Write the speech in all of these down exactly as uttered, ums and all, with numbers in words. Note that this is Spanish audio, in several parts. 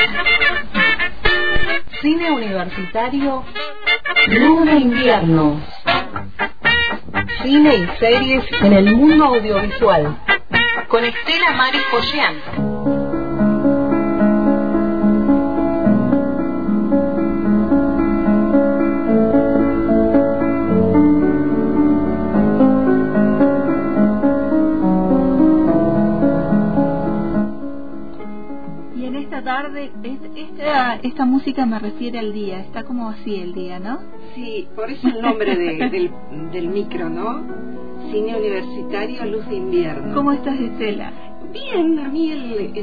Cine universitario, Luz de Invierno. Cine y series en el mundo audiovisual. Con Estela Mari Folleán. Tarde, esta, esta música me refiere al día, está como así el día, ¿no? Sí, por eso el nombre de, del, del micro, ¿no? Cine universitario, Luz de Invierno. ¿Cómo estás, Estela? Bien, a mí el, el,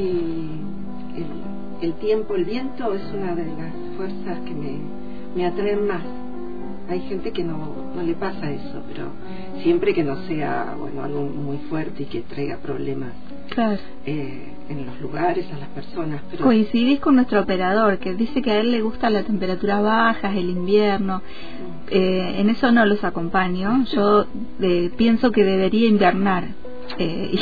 el, el tiempo, el viento es una de las fuerzas que me, me atraen más. Hay gente que no, no le pasa eso, pero siempre que no sea, bueno, algo muy fuerte y que traiga problemas. Claro. Eh, en los lugares, a las personas. Pero... Coincidís con nuestro operador, que dice que a él le gusta la temperatura baja, el invierno. Eh, en eso no los acompaño. Yo eh, pienso que debería invernar eh,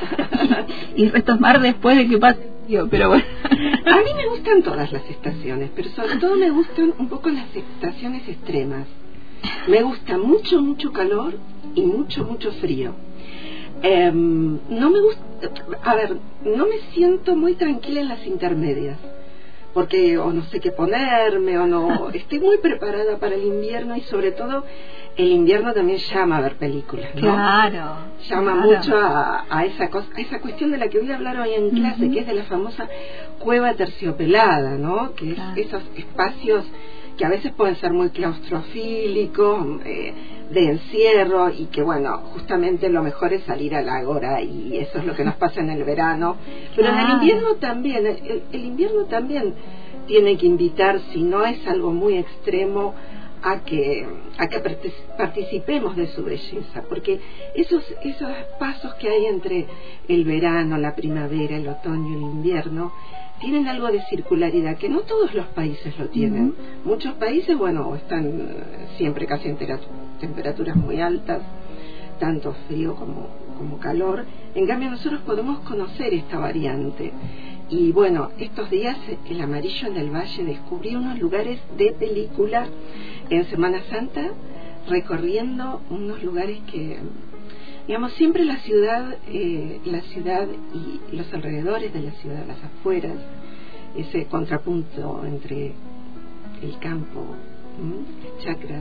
y, y retomar después de que pase el frío, pero bueno. A mí me gustan todas las estaciones, pero sobre todo me gustan un poco las estaciones extremas. Me gusta mucho, mucho calor y mucho, mucho frío. Eh, no me gusta, a ver, no me siento muy tranquila en las intermedias, porque o no sé qué ponerme o no, estoy muy preparada para el invierno y sobre todo el invierno también llama a ver películas, ¿no? Claro. Llama claro. mucho a, a esa cosa, a esa cuestión de la que voy a hablar hoy en clase, uh-huh. que es de la famosa cueva terciopelada, ¿no? Que es claro. esos espacios que a veces pueden ser muy claustrofílicos, eh, de encierro, y que bueno, justamente lo mejor es salir a la agora, y eso es lo que nos pasa en el verano, pero ah. en el invierno también, el, el invierno también tiene que invitar, si no es algo muy extremo, a que a que participemos de su belleza, porque esos esos pasos que hay entre el verano, la primavera, el otoño y el invierno tienen algo de circularidad que no todos los países lo tienen. Uh-huh. Muchos países, bueno, están siempre casi en temperaturas muy altas, tanto frío como, como calor. En cambio nosotros podemos conocer esta variante. Y bueno, estos días el Amarillo en el Valle descubrí unos lugares de película en Semana Santa, recorriendo unos lugares que, digamos, siempre la ciudad, eh, la ciudad y los alrededores de la ciudad, las afueras, ese contrapunto entre el campo, ¿m? chacras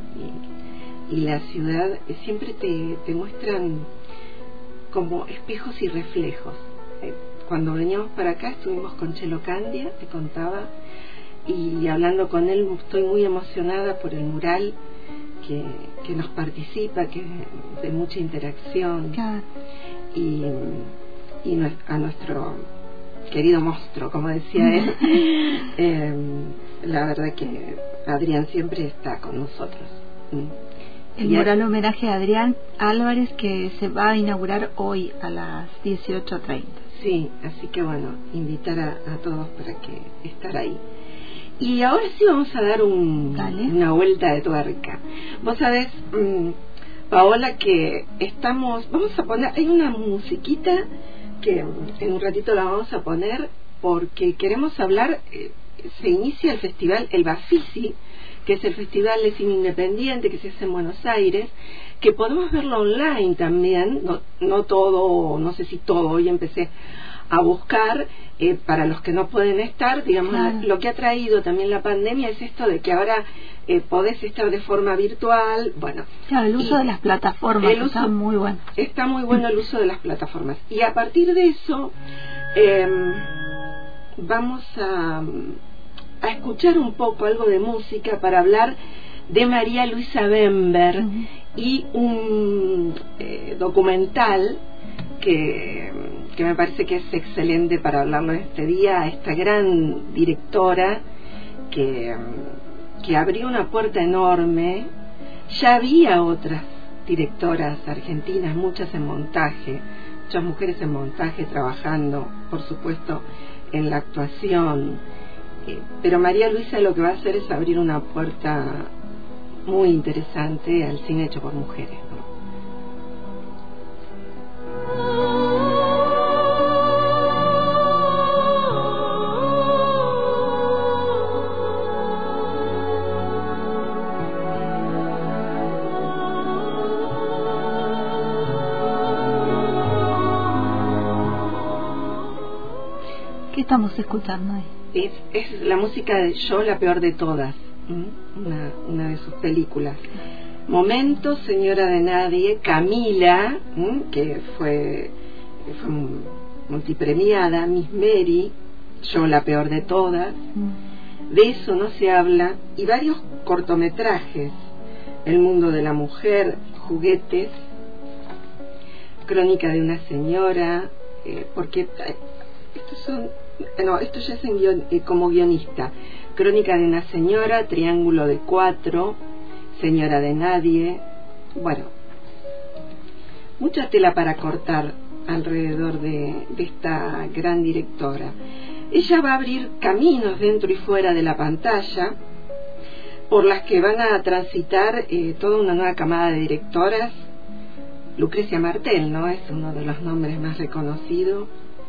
y, y la ciudad, eh, siempre te, te muestran como espejos y reflejos. Eh, cuando veníamos para acá estuvimos con Chelo Candia, te contaba, y hablando con él estoy muy emocionada por el mural que, que nos participa, que es de mucha interacción. Claro. y, y a nuestro querido monstruo, como decía él. eh, la verdad que Adrián siempre está con nosotros. El y mural a... homenaje a Adrián Álvarez, que se va a inaugurar hoy a las dieciocho treinta. Sí, así que bueno, invitar a, a todos para que estar ahí. Y ahora sí vamos a dar un, una vuelta de tuerca. Vos sabés, mmm, Paola, que estamos, vamos a poner, hay una musiquita que en un ratito la vamos a poner porque queremos hablar, eh, se inicia el festival, el Bafisi, que es el Festival de Cine Independiente que se hace en Buenos Aires, que podemos verlo online también, no, no todo, no sé si todo, hoy empecé a buscar, eh, para los que no pueden estar, digamos, claro. Lo que ha traído también la pandemia es esto de que ahora eh, podés estar de forma virtual, bueno. Claro, el uso de las plataformas el uso, está muy bueno. Está muy bueno el uso de las plataformas. Y a partir de eso, eh, vamos a, a escuchar un poco algo de música para hablar de María Luisa Bember uh-huh. y un eh, documental que, que me parece que es excelente para hablarlo este día, esta gran directora que, que abrió una puerta enorme. Ya había otras directoras argentinas, muchas en montaje, muchas mujeres en montaje trabajando, por supuesto, en la actuación, eh, pero María Luisa lo que va a hacer es abrir una puerta muy interesante al cine hecho por mujeres, ¿no? estamos escuchando ahí? Es, es la música de Yo, la peor de todas, una, una de sus películas. Momentos, Señora de Nadie, Camila, ¿m? que fue, fue multipremiada, Miss Mary, Yo, la peor de todas, mm. De eso no se habla, y varios cortometrajes, El mundo de la mujer, Juguetes, Crónica de una señora, eh, porque eh, estos son, no, esto ya es en guion, eh, como guionista, Crónica de una señora, Triángulo de cuatro, Señora de Nadie, bueno, mucha tela para cortar alrededor de, de esta gran directora. Ella va a abrir caminos dentro y fuera de la pantalla por las que van a transitar eh, toda una nueva camada de directoras. Lucrecia Martel, ¿no? Es uno de los nombres más reconocidos.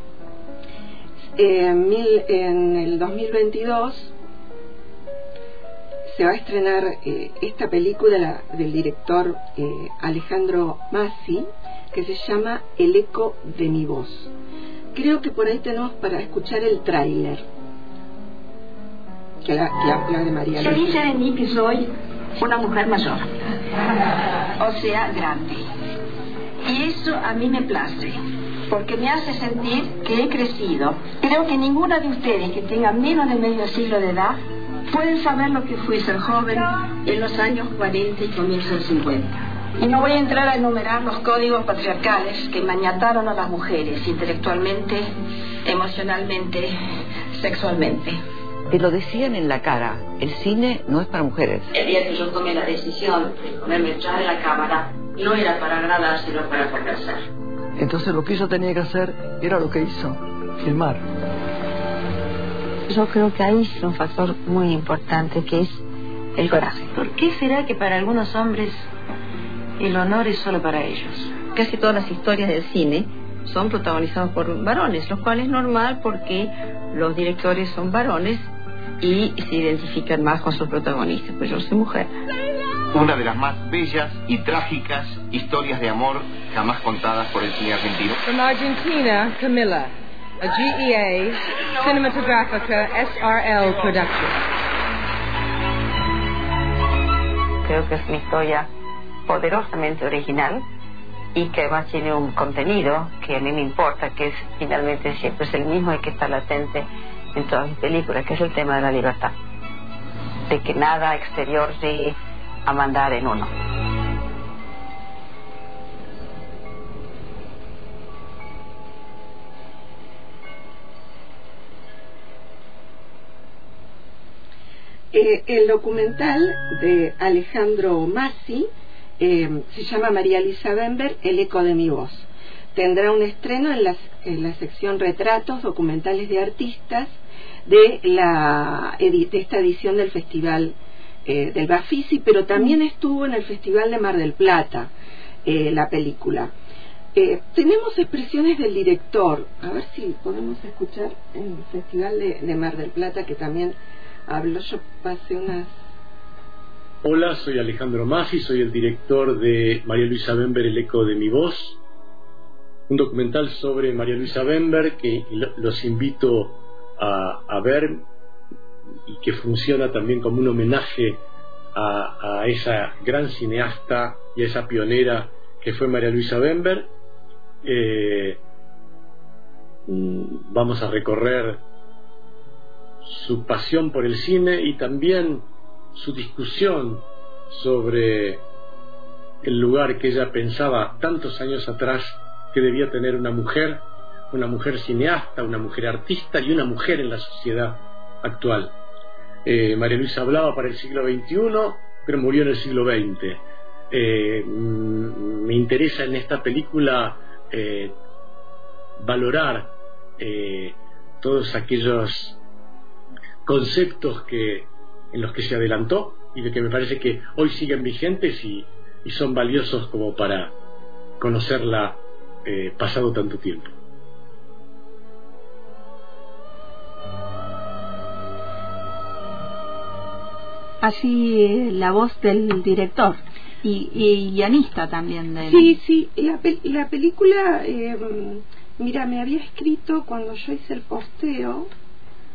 Eh, mil, en el dos mil veintidós se va a estrenar eh, esta película la, del director eh, Alejandro Mazzi, que se llama El eco de mi voz. Creo que por ahí tenemos para escuchar el tráiler, que la, la, la de María Se dice de mí que soy una mujer mayor, o sea, grande, y eso a mí me place, porque me hace sentir que he crecido. Creo que ninguna de ustedes que tenga menos de medio siglo de edad pueden saber lo que fue ser joven en los años cuarenta y comienzos del cincuenta. Y no voy a entrar a enumerar los códigos patriarcales que maniataron a las mujeres intelectualmente, emocionalmente, sexualmente. Te lo decían en la cara, el cine no es para mujeres. El día que yo tomé la decisión de ponerme detrás de la cámara, no era para agradar, sino para conversar. Entonces lo que ella tenía que hacer era lo que hizo, filmar. Yo creo que ahí es un factor muy importante, que es el coraje. ¿Por qué será que para algunos hombres el honor es solo para ellos? Casi todas las historias del cine son protagonizadas por varones, lo cual es normal porque los directores son varones y se identifican más con sus protagonistas. Pues yo soy mujer. Una de las más bellas y trágicas historias de amor jamás contadas por el cine argentino. From Argentina, Camila, a G E A Cinematográfica S R L production. Creo que es una historia poderosamente original y que además tiene un contenido que a mí me importa, que es finalmente siempre es el mismo y que está latente en todas mis películas, que es el tema de la libertad, de que nada exterior llegue a mandar en uno. Eh, el documental de Alejandro Mazzi eh, se llama María Luisa Bember, El eco de mi voz. Tendrá un estreno en la, en la sección Retratos, documentales de artistas de, la, de esta edición del Festival eh, del Bafisi, pero también estuvo en el Festival de Mar del Plata, eh, la película. Eh, tenemos expresiones del director, a ver si podemos escuchar en el Festival de, de Mar del Plata, que también habló. Yo pasé unas... Hola, soy Alejandro Mazzi, soy el director de María Luisa Bember, El eco de mi voz, un documental sobre María Luisa Bember que los invito a, a ver y que funciona también como un homenaje a, a esa gran cineasta y a esa pionera que fue María Luisa Bember. Eh, vamos a recorrer su pasión por el cine y también su discusión sobre el lugar que ella pensaba tantos años atrás que debía tener una mujer, una mujer cineasta, una mujer artista y una mujer en la sociedad actual. Eh, María Luisa hablaba para el siglo veintiuno, pero murió en el siglo veinte. Eh, me interesa en esta película eh, valorar eh, todos aquellos conceptos que en los que se adelantó y de que me parece que hoy siguen vigentes y, y son valiosos como para conocerla eh, pasado tanto tiempo. Así la voz del director y, y guionista también del... Sí, sí, la, pe la película, eh, mira, me había escrito cuando yo hice el posteo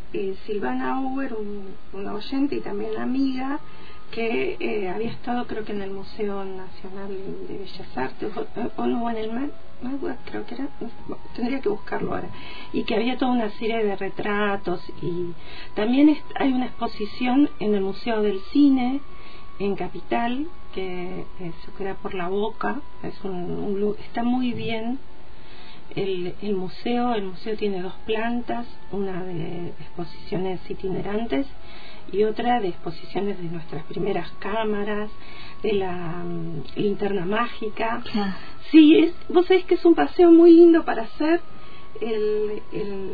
eh, Silvana Auer, un, una oyente y también amiga, que eh, había estado creo que en el Museo Nacional de Bellas Artes o, o no, en el Mar, creo que era, no, tendría que buscarlo ahora, y que había toda una serie de retratos, y también es, hay una exposición en el Museo del Cine en Capital, que eh, se queda por la Boca, es un, un, está muy bien el, el museo. El museo tiene dos plantas, una de exposiciones itinerantes y otra de exposiciones de nuestras primeras cámaras, de la um, linterna mágica. Yeah. Sí, es, vos sabés que es un paseo muy lindo para hacer. El, el,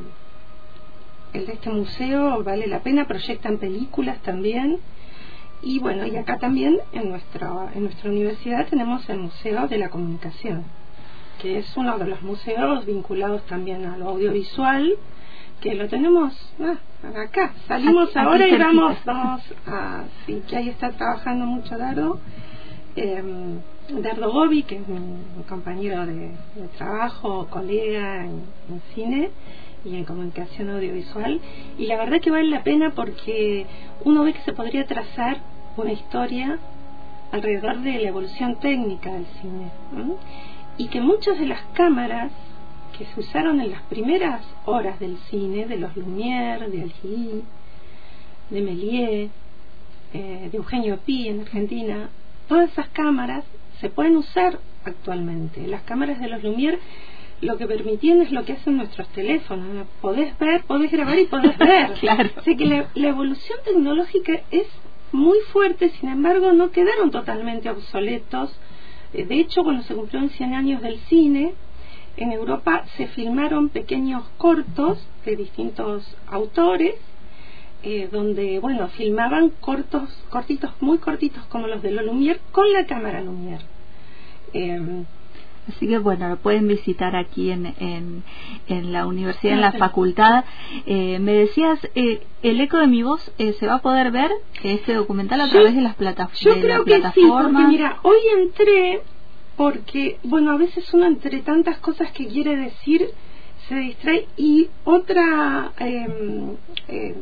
el de este museo vale la pena, proyectan películas también. Y bueno, y acá también en nuestra, en nuestra universidad tenemos el Museo de la Comunicación, que es uno de los museos vinculados también a lo audiovisual, que lo tenemos ah, acá. Salimos aquí, ahora aquí y vamos, vamos a... Sí, que ahí está trabajando mucho Dardo, eh, Dardo Gobi, que es mi, mi compañero de, de trabajo, colega en, en cine y en comunicación audiovisual, y la verdad que vale la pena porque uno ve que se podría trazar una historia alrededor de la evolución técnica del cine, ¿no? Y que muchas de las cámaras que se usaron en las primeras horas del cine, de los Lumière, de Algí, de Méliès, eh, de Eugenio Pi en Argentina, todas esas cámaras se pueden usar actualmente. Las cámaras de los Lumière lo que permitían es lo que hacen nuestros teléfonos, ¿no? Podés ver, podés grabar y podés ver. Claro. O sea que la, la evolución tecnológica es muy fuerte, sin embargo no quedaron totalmente obsoletos. De hecho, cuando se cumplieron cien años del cine, en Europa se filmaron pequeños cortos de distintos autores, eh, donde, bueno, filmaban cortos, cortitos, muy cortitos como los de los Lumière, con la cámara Lumière. Eh, Así que bueno, lo pueden visitar aquí en, en, en la universidad, en la facultad. Eh, me decías, eh, El eco de mi voz, eh, ¿se va a poder ver este documental a yo, través de las plata yo de creo la que plataforma? Sí, porque mira, hoy entré porque, bueno, a veces uno entre tantas cosas que quiere decir se distrae, y otra eh, eh,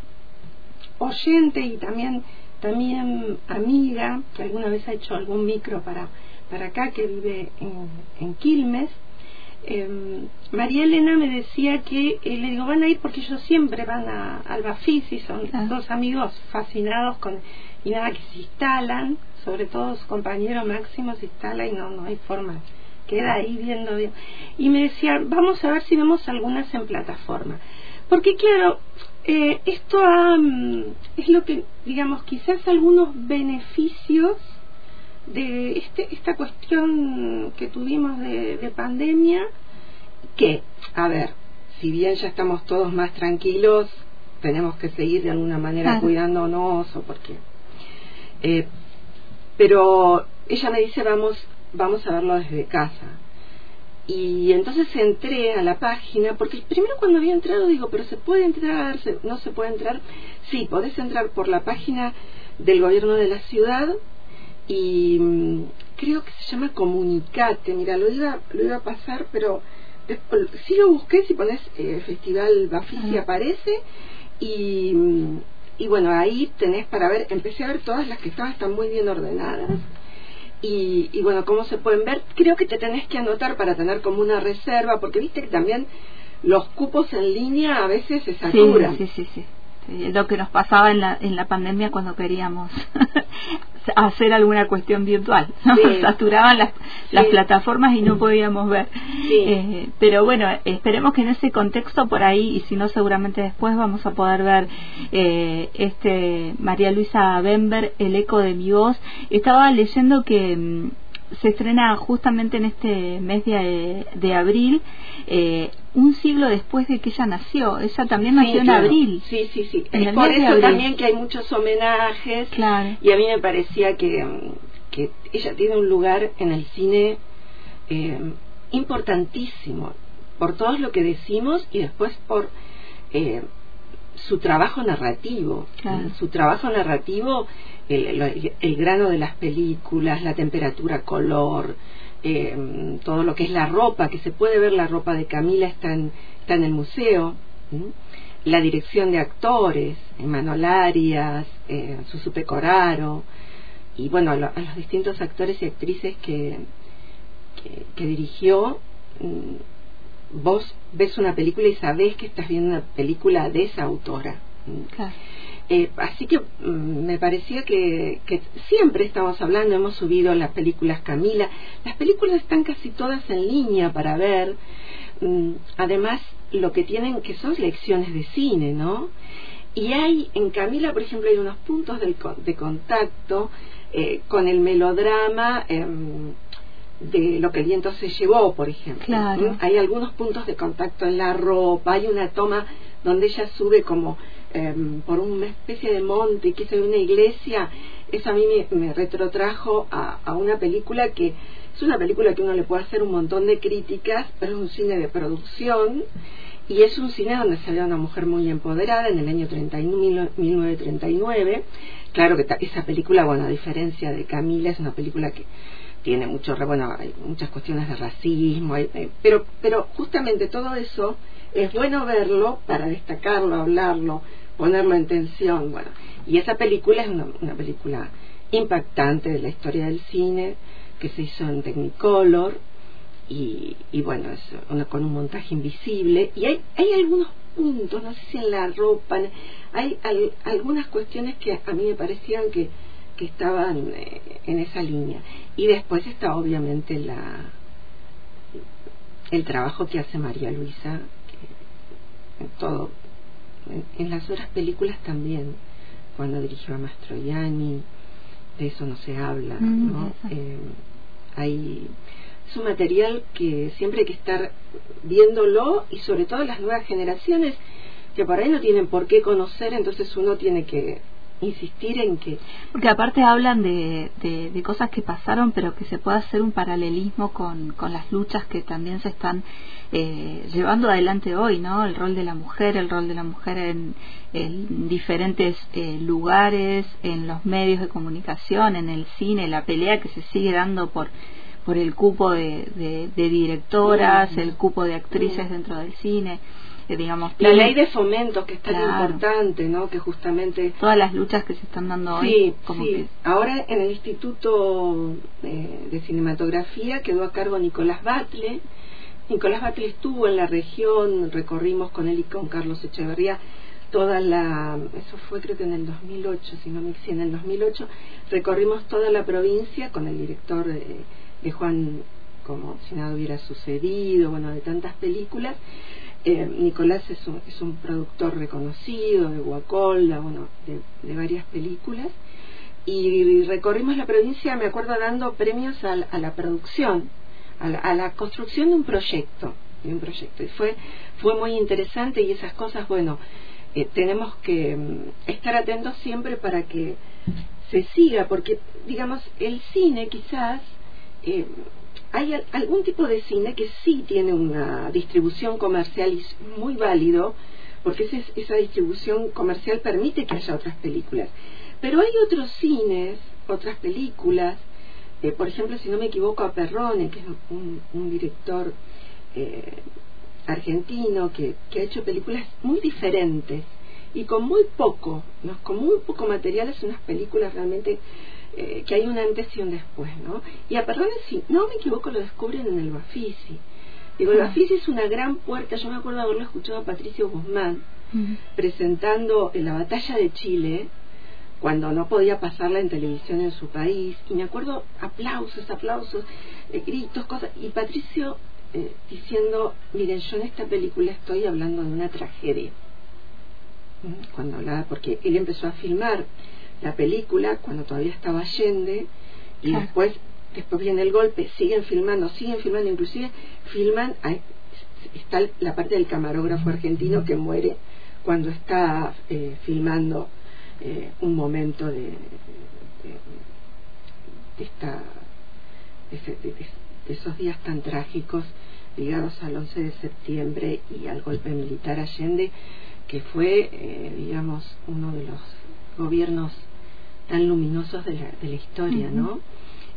oyente y también también amiga que alguna vez ha hecho algún micro para para acá, que vive en, en Quilmes, eh, María Elena me decía que, eh, le digo, van a ir porque ellos siempre van a, al Bafisi, son ah. dos amigos fascinados con, y nada, que se instalan, sobre todo su compañero Máximo se instala y no, no hay forma, queda ahí viendo bien. Y me decía, vamos a ver si vemos algunas en plataforma, porque claro, eh, esto ha, es lo que, digamos, quizás algunos beneficios de este, esta cuestión que tuvimos de, de pandemia, que, a ver, si bien ya estamos todos más tranquilos, tenemos que seguir de alguna manera claro. cuidándonos, o porque eh, pero ella me dice, vamos vamos a verlo desde casa. Y entonces entré a la página, porque primero cuando había entrado digo, pero se puede entrar, ¿Se, no se puede entrar? Sí, podés entrar por la página del gobierno de la ciudad, y mmm, creo que se llama Comunicate. Mira, lo iba lo iba a pasar, pero después, sí lo busqué, si pones eh, Festival Bafisi aparece, y y bueno, ahí tenés para ver. Empecé a ver todas las que estaban, están muy bien ordenadas, y, y bueno, cómo se pueden ver. Creo que te tenés que anotar para tener como una reserva, porque viste que también los cupos en línea a veces se saturan. Sí, sí, sí, sí. Sí, lo que nos pasaba en la en la pandemia cuando queríamos hacer alguna cuestión virtual, ¿no? Sí. Saturaban las, sí. las plataformas y no podíamos ver. Sí. Eh, pero bueno, esperemos que en ese contexto por ahí, y si no seguramente después vamos a poder ver eh, este María Luisa Bember, El eco de mi voz. Estaba leyendo que mmm, se estrena justamente en este mes de, de abril, eh, un siglo después de que ella nació. Ella también nació sí, en claro. abril. Sí, sí, sí. Es por eso también que hay muchos homenajes. Claro. Y a mí me parecía que, que ella tiene un lugar en el cine eh, importantísimo, por todo lo que decimos, y después por eh, su trabajo narrativo. Claro. Su trabajo narrativo, el, el, el grano de las películas, la temperatura, color, eh, todo lo que es la ropa, que se puede ver. La ropa de Camila está en, está en el museo, ¿sí? la dirección de actores, Manol Arias, eh, Susu Pecoraro, y bueno, a, lo, a los distintos actores y actrices que, que, que dirigió. Vos ves una película y sabés que estás viendo una película de esa autora. Claro. Eh, así que mm, me parecía que, que siempre estamos hablando, hemos subido las películas Camila, las películas están casi todas en línea para ver. Mm, además, lo que tienen que son lecciones de cine, ¿no? Y hay, en Camila, por ejemplo, hay unos puntos del, de contacto eh, con el melodrama eh, de Lo que el viento se llevó, por ejemplo. Claro. ¿Mm? Hay algunos puntos de contacto en la ropa, hay una toma donde ella sube como eh, por una especie de monte, que es una iglesia. Eso a mí me, me retrotrajo a, a una película que es una película que uno le puede hacer un montón de críticas, pero es un cine de producción, y es un cine donde se ve a una mujer muy empoderada en el año treinta y nueve, mil novecientos treinta y nueve. Claro que ta, esa película, bueno, a diferencia de Camila, es una película que tiene mucho, bueno, hay muchas cuestiones de racismo, hay, eh, pero, pero justamente todo eso es bueno verlo para destacarlo, hablarlo, ponerlo en tensión, bueno, y esa película es una, una película impactante de la historia del cine, que se hizo en Technicolor, y, y bueno, es una, con un montaje invisible, y hay, hay algunos puntos, no sé si en la ropa, hay al, algunas cuestiones que a mí me parecían que, que estaban eh, en esa línea. Y después está obviamente la el trabajo que hace María Luisa, que en todo, en, en las otras películas también, cuando dirigió a Mastroianni, de eso no se habla, mm, ¿no? Eh, hay, es un material que siempre hay que estar viéndolo, y sobre todo las nuevas generaciones que por ahí no tienen por qué conocer, entonces uno tiene que insistir en que... Porque aparte hablan de, de, de cosas que pasaron, pero que se puede hacer un paralelismo con, con las luchas que también se están eh, llevando adelante hoy, ¿no? El rol de la mujer, el rol de la mujer en, en diferentes eh, lugares, en los medios de comunicación, en el cine, la pelea que se sigue dando por por el cupo de, de, de directoras, mm. el cupo de actrices mm. dentro del cine. Eh, digamos, la ley de fomentos, que es tan claro. importante, ¿no? Que justamente todas las luchas que se están dando sí, hoy como sí. que... Ahora en el Instituto eh, de Cinematografía quedó a cargo Nicolás Batle. Nicolás Batle estuvo en la región, recorrimos con él y con Carlos Echeverría toda la, eso fue creo que en el dos mil ocho, si no me equivoco, en el dos mil ocho recorrimos toda la provincia con el director de, de Juan, como si nada hubiera sucedido, bueno, de tantas películas. Eh, Nicolás es un, es un productor reconocido de Guacolda, bueno, de, de varias películas, y recorrimos la provincia, me acuerdo, dando premios a, a la producción, a la, a la construcción de un proyecto, de un proyecto, y fue fue muy interesante. Y esas cosas, bueno, eh, tenemos que um, estar atentos siempre para que se siga, porque digamos el cine quizás eh, hay algún tipo de cine que sí tiene una distribución comercial y es muy válido, porque ese, esa distribución comercial permite que haya otras películas. Pero hay otros cines, otras películas, eh, por ejemplo, si no me equivoco, a Perrone, que es un, un director eh, argentino que, que ha hecho películas muy diferentes y con muy poco, ¿no? Con muy poco material, es unas películas realmente... Eh, que hay un antes y un después, ¿no? Y a Perrone, si no me equivoco, lo descubren en el Bafisi. Digo, el Bafisi es una gran puerta. Yo me acuerdo de haberlo escuchado a Patricio Guzmán uh-huh. presentando en la batalla de Chile, cuando no podía pasarla en televisión en su país, y me acuerdo aplausos, aplausos, eh, gritos, cosas, y Patricio eh, diciendo, miren, yo en esta película estoy hablando de una tragedia. ¿Mm? Cuando hablaba, porque él empezó a filmar la película cuando todavía estaba Allende, y claro. después después viene el golpe, siguen filmando, siguen filmando, inclusive filman, hay, está la parte del camarógrafo argentino que muere cuando está eh, filmando eh, un momento de, de, de, esta, de, de, de esos días tan trágicos ligados al once de septiembre y al golpe militar Allende, que fue eh, digamos uno de los gobiernos tan luminosos de la, de la historia, ¿no?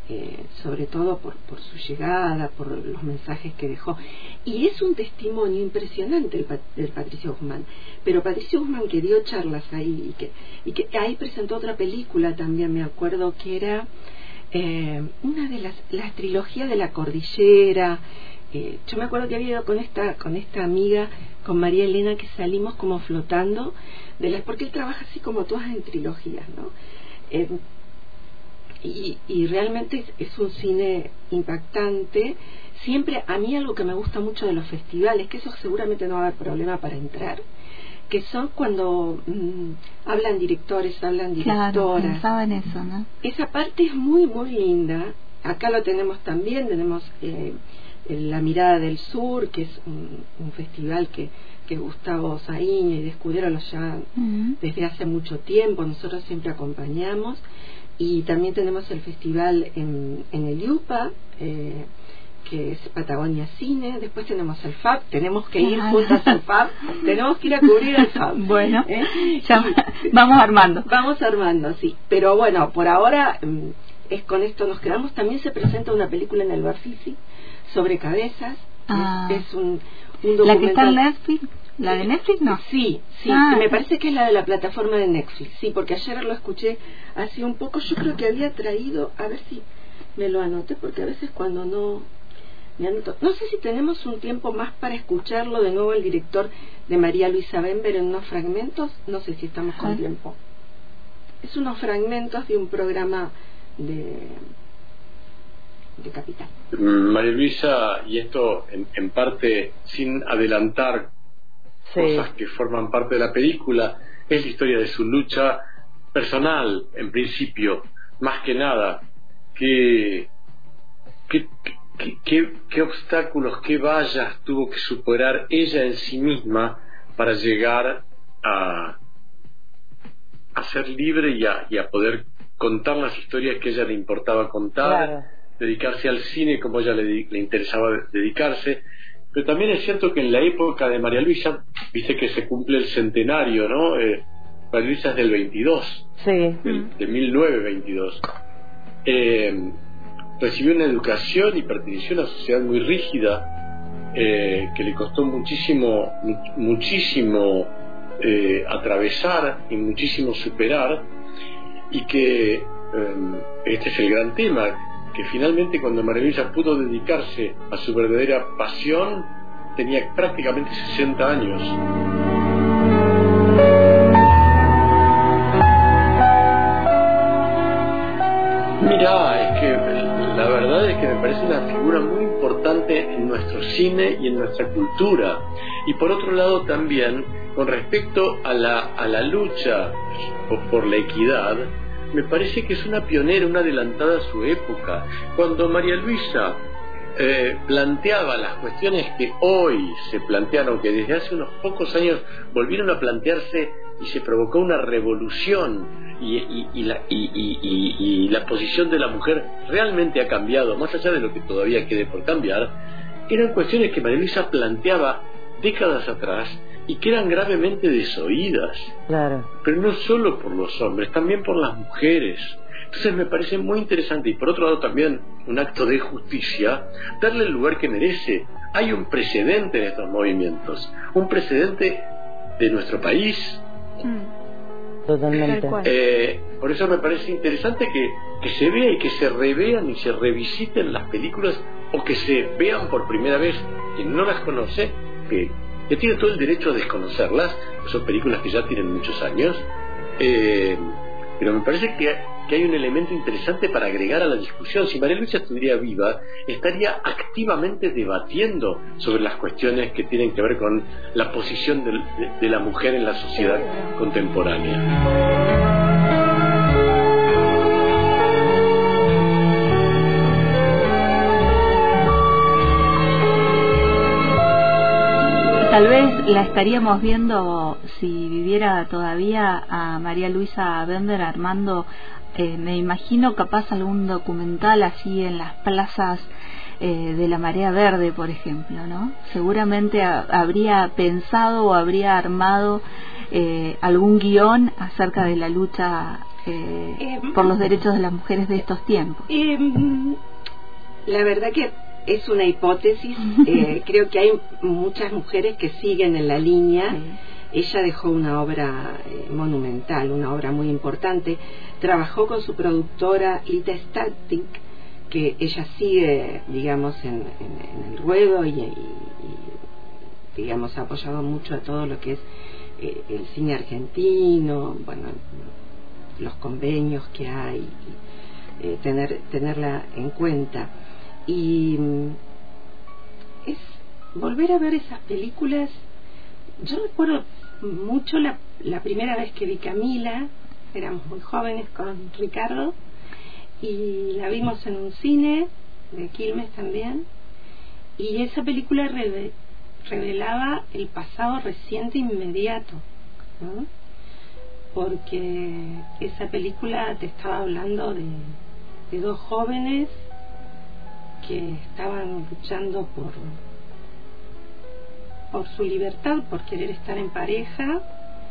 eh, sobre todo por, por su llegada, por los mensajes que dejó. Y es un testimonio impresionante el, del Patricio Guzmán. Pero Patricio Guzmán, que dio charlas ahí, y que, y que ahí presentó otra película también, me acuerdo, que era eh, una de las, las trilogías de la cordillera. Eh, yo me acuerdo que había ido con esta con esta amiga, con María Elena, que salimos como flotando de las, porque él trabaja así como todas en trilogías, ¿no? Eh, y, y realmente es, es un cine impactante. Siempre, a mí algo que me gusta mucho de los festivales, que eso seguramente no va a haber problema para entrar, que son cuando mmm, hablan directores, hablan directoras. Claro, pensaba en eso, ¿no? Esa parte es muy, muy linda. Acá lo tenemos también, tenemos eh, La Mirada del Sur, que es un, un festival que, que Gustavo Saíña y de Escudero lo llevan uh-huh. desde hace mucho tiempo, nosotros siempre acompañamos. Y también tenemos el festival en, en el IUPA, eh, que es Patagonia Cine. Después tenemos el F A B, tenemos que ir juntas al F A B, tenemos que ir a cubrir el F A B. Bueno, ¿eh? ya vamos armando. Vamos armando, sí. Pero bueno, por ahora es con esto nos quedamos. También se presenta una película en el Bafisi sobre cabezas. Ah. Es, es un, un documental. ¿La que está en Netflix? ¿La de Netflix? No. Sí, sí, ah. me parece que es la de la plataforma de Netflix. Sí, porque ayer lo escuché hace un poco. Yo creo que había traído, a ver si me lo anoté, porque a veces cuando no me anoto. No sé si tenemos un tiempo más para escucharlo de nuevo, el director de María Luisa Bember, en unos fragmentos. No sé si estamos con ah. tiempo. Es unos fragmentos de un programa de de Capital. María Luisa, y esto en, en parte sin adelantar sí. cosas que forman parte de la película, es la historia de su lucha personal, en principio, más que nada. ¿Qué, qué, qué, qué, qué obstáculos, qué vallas tuvo que superar ella en sí misma para llegar a, a ser libre y a, y a poder contar las historias que a ella le importaba contar? Claro. Dedicarse al cine como a ella le, le interesaba dedicarse. Pero también es cierto que en la época de María Luisa, viste que se cumple el centenario, ¿no? Eh, María Luisa es del veintidós, sí. del, de mil novecientos veintidós. Eh, recibió una educación y perteneció a una sociedad muy rígida, eh, que le costó muchísimo, muchísimo eh, atravesar y muchísimo superar, y que eh, este es el gran tema, que finalmente cuando María Luisa pudo dedicarse a su verdadera pasión tenía prácticamente sesenta años. Mirá, es que la verdad es que me parece una figura muy importante en nuestro cine y en nuestra cultura. Y por otro lado también, con respecto a la, a la lucha por, por la equidad, me parece que es una pionera, una adelantada a su época. Cuando María Luisa eh, planteaba las cuestiones que hoy se plantean, aunque desde hace unos pocos años volvieron a plantearse y se provocó una revolución, y, y, y, la, y, y, y, y la posición de la mujer realmente ha cambiado, más allá de lo que todavía quede por cambiar, eran cuestiones que María Luisa planteaba décadas atrás y que eran gravemente desoídas. Claro. Pero no solo por los hombres, también por las mujeres. Entonces me parece muy interesante, y por otro lado también un acto de justicia, darle el lugar que merece. Hay un precedente en estos movimientos, un precedente de nuestro país. Mm. Totalmente. Eh, por eso me parece interesante que, que se vea y que se revean y se revisiten las películas, o que se vean por primera vez quien no las conoce, que que tiene todo el derecho a desconocerlas, son películas que ya tienen muchos años, eh, pero me parece que, que hay un elemento interesante para agregar a la discusión. Si María Luisa estuviera viva, estaría activamente debatiendo sobre las cuestiones que tienen que ver con la posición de, de, de la mujer en la sociedad contemporánea. Tal vez la estaríamos viendo, si viviera todavía, a María Luisa Bember armando, eh, me imagino capaz algún documental así en las plazas eh, de la Marea Verde, por ejemplo, ¿no? Seguramente a, habría pensado o habría armado eh, algún guión acerca de la lucha eh, eh, por los derechos de las mujeres de estos tiempos. Eh, la verdad que es una hipótesis. eh, creo que hay muchas mujeres que siguen en la línea. Sí. Ella dejó una obra eh, monumental, una obra muy importante. Trabajó con su productora Lita Static, que ella sigue, digamos, en, en, en el ruedo y, y, y, digamos, ha apoyado mucho a todo lo que es eh, el cine argentino, bueno, los convenios que hay, eh, tener tenerla en cuenta. Y es volver a ver esas películas. Yo recuerdo mucho la, la primera vez que vi Camila, éramos muy jóvenes con Ricardo, y la vimos en un cine de Quilmes también, y esa película reve, revelaba el pasado reciente inmediato, ¿no? Porque esa película te estaba hablando de, de dos jóvenes que estaban luchando por por su libertad, por querer estar en pareja,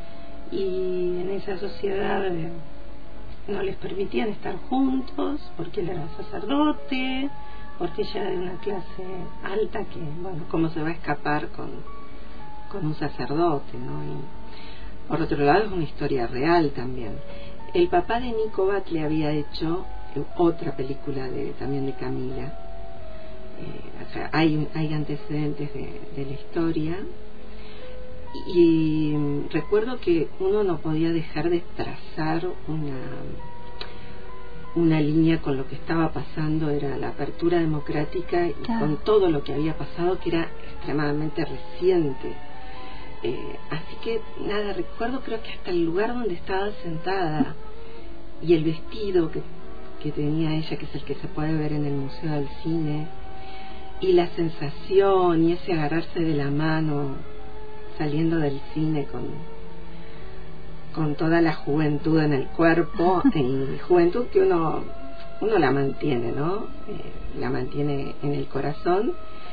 y en esa sociedad eh, no les permitían estar juntos porque él era sacerdote, porque ella era de una clase alta, que bueno, cómo se va a escapar con, con un sacerdote, ¿no? Y por otro lado es una historia real también. El papá de Nico Bat le había hecho otra película de, también de Camila. Eh, o sea, hay, hay antecedentes de, de la historia, y, y recuerdo que uno no podía dejar de trazar una una línea con lo que estaba pasando. Era la apertura democrática y claro, con todo lo que había pasado, que era extremadamente reciente. Eh, así que nada, recuerdo creo que hasta el lugar donde estaba sentada y el vestido que, que tenía ella, que es el que se puede ver en el Museo del Cine, y la sensación y ese agarrarse de la mano saliendo del cine con con toda la juventud en el cuerpo, y juventud que uno uno la mantiene, ¿no? Eh, la mantiene en el corazón,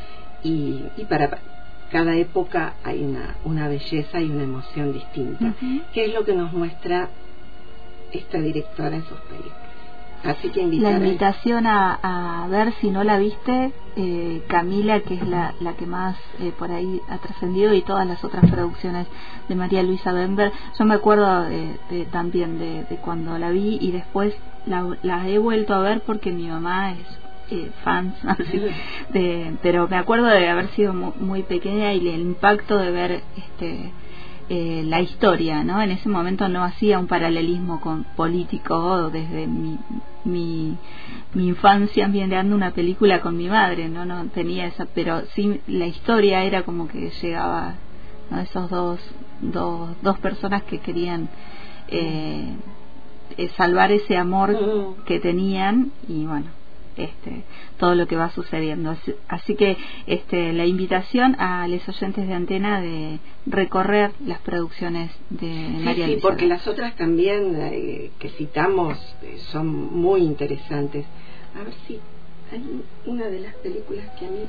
y, y para cada época hay una, una belleza y una emoción distinta, uh-huh, que es lo que nos muestra esta directora en sus películas. Así que la invitación a, a ver, si no la viste, eh, Camila, que es la, la que más eh, por ahí ha trascendido, y todas las otras producciones de María Luisa Bember. Yo me acuerdo de, de, también de, de cuando la vi, y después la, la he vuelto a ver porque mi mamá es eh, fan, así, de, pero me acuerdo de haber sido muy, muy pequeña, y el impacto de ver este Eh, la historia, ¿no? En ese momento no hacía un paralelismo con político desde mi, mi, mi infancia mirando una película con mi madre, no no tenía esa, pero sí la historia era como que llegaba, ¿no? Esos dos dos dos personas que querían eh, eh, salvar ese amor que tenían, y bueno, este todo lo que va sucediendo. Así, así que este la invitación a los oyentes de Antena de recorrer las producciones de sí, María sí, Luisa, porque las otras también eh, que citamos eh, son muy interesantes. A ver si hay una de las películas que a mí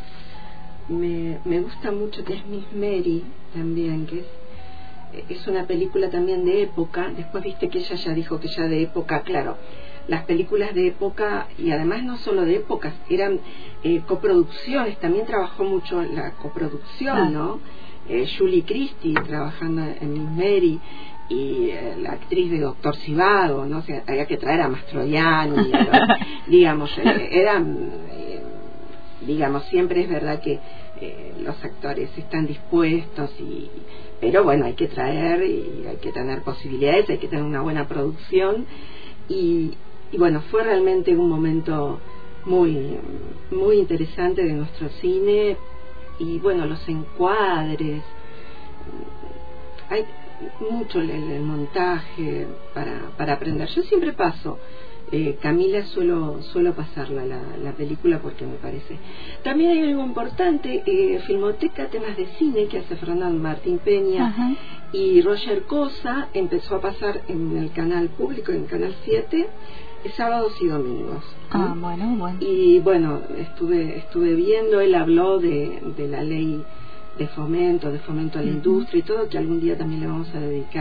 me, me gusta mucho, que es Miss Mary también, que es es una película también de época. Después viste que ella ya dijo que ya de época, claro, las películas de época, y además no solo de épocas, eran eh, coproducciones, también trabajó mucho en la coproducción, ah. ¿no? Eh, Julie Christie trabajando en Miss Mary, y eh, la actriz de Doctor Zhivago, ¿no? O sea, había que traer a Mastroianni, digamos, eh, eran, eh, digamos, siempre es verdad que eh, los actores están dispuestos, y pero bueno, hay que traer, y hay que tener posibilidades, hay que tener una buena producción, y Y bueno, fue realmente un momento muy muy interesante de nuestro cine. Y bueno, los encuadres, hay mucho el, el montaje para, para aprender. Yo siempre paso eh, Camila, suelo suelo pasarla la, la película, porque me parece. También hay algo importante, eh, Filmoteca Temas de Cine, que hace Fernando Martín Peña, ajá, y Roger Cosa, empezó a pasar en el canal público, en el canal siete, sábados y domingos. Ah, ¿sí? bueno, bueno. Y bueno, estuve estuve viendo, él habló de, de la ley de fomento, de fomento a la uh-huh. industria y todo, que algún día también le vamos a dedicar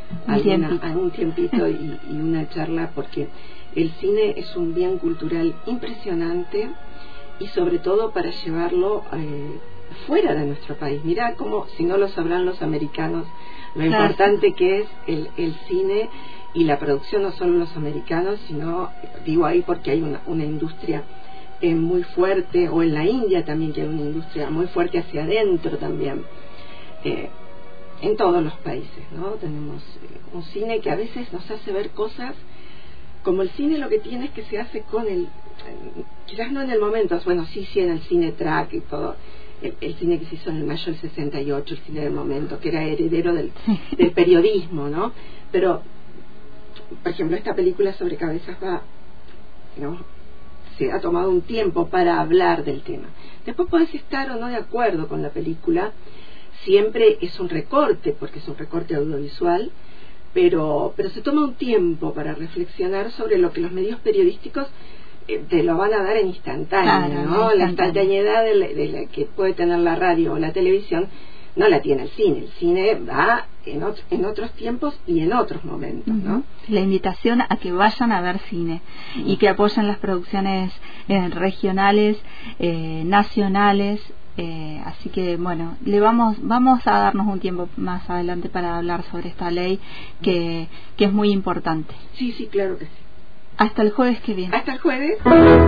alguna, algún tiempito y, y una charla, porque el cine es un bien cultural impresionante y sobre todo para llevarlo eh, fuera de nuestro país. Mirá cómo, si no lo sabrán los americanos, lo claro. importante que es el, el cine y la producción, no solo los americanos, sino, digo ahí porque hay una, una industria eh, muy fuerte, o en la India también, que hay una industria muy fuerte hacia adentro también, eh, en todos los países, ¿no? Tenemos eh, un cine que a veces nos hace ver cosas, como el cine lo que tiene es que se hace con el, eh, quizás no en el momento, bueno, sí, sí, en el cine track y todo, el, el cine que se hizo en el mayo del sesenta y ocho, el cine del momento, que era heredero del, del periodismo, ¿no? Pero, por ejemplo, esta película sobre Cabezas va, digamos, se ha tomado un tiempo para hablar del tema. Después podés estar o no de acuerdo con la película, siempre es un recorte, porque es un recorte audiovisual, pero, pero se toma un tiempo para reflexionar sobre lo que los medios periodísticos eh, te lo van a dar en instantáneo, claro, ¿no? La instantaneidad de la, de la que puede tener la radio o la televisión no la tiene el cine. El cine va en, ot- en otros tiempos y en otros momentos, ¿no? La invitación a que vayan a ver cine uh-huh. y que apoyen las producciones eh, regionales, eh, nacionales. Eh, así que bueno, le vamos vamos a darnos un tiempo más adelante para hablar sobre esta ley que, que es muy importante. Sí, sí, claro que sí. Hasta el jueves que viene. Hasta el jueves.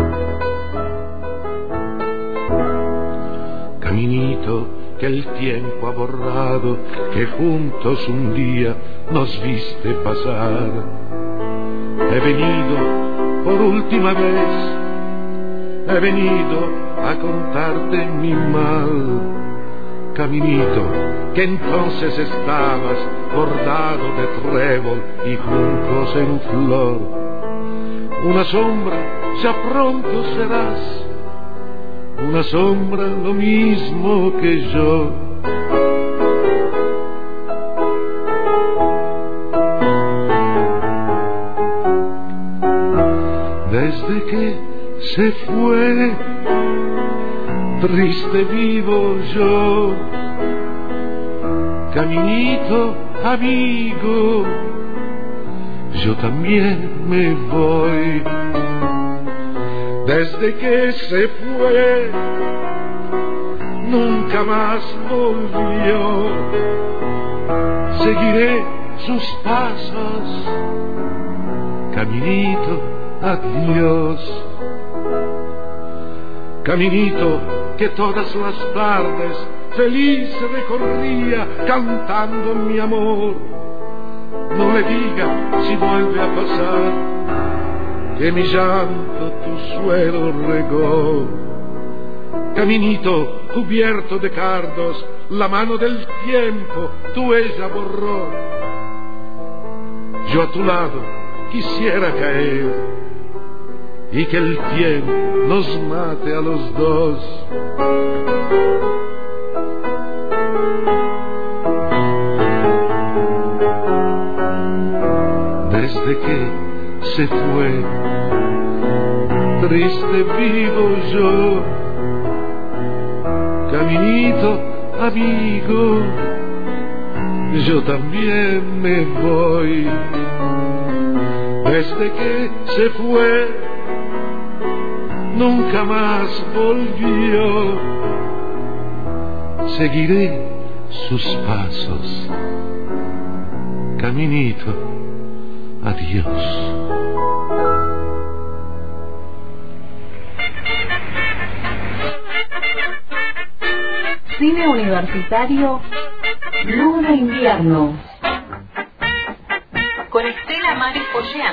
Caminito que el tiempo ha borrado, que juntos un día nos viste pasar. He venido por última vez, he venido a contarte mi mal. Caminito que entonces estabas bordado de trébol y juncos en flor. Una sombra ya pronto serás, una sombra lo mismo que yo. Desde que se fue, triste vivo yo. Caminito, amigo, yo también me voy. Desde que se fue, nunca más volvió. Seguiré sus pasos, caminito, adiós. Caminito que todas las tardes feliz recorría cantando mi amor. No le diga si vuelve a pasar que mi llanto tu suelo regó. Caminito cubierto de cardos, la mano del tiempo tu ella borró. Yo a tu lado quisiera caer y que el tiempo nos mate a los dos. Desde que se fue, triste vivo yo. Caminito, amigo, yo también me voy. Desde que se fue, nunca más volvió. Seguiré sus pasos. Caminito, adiós. Cine Universitario Luna Invierno con Estela Maris Pollán.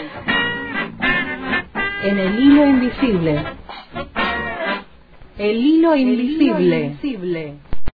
En el hilo invisible. El hilo invisible.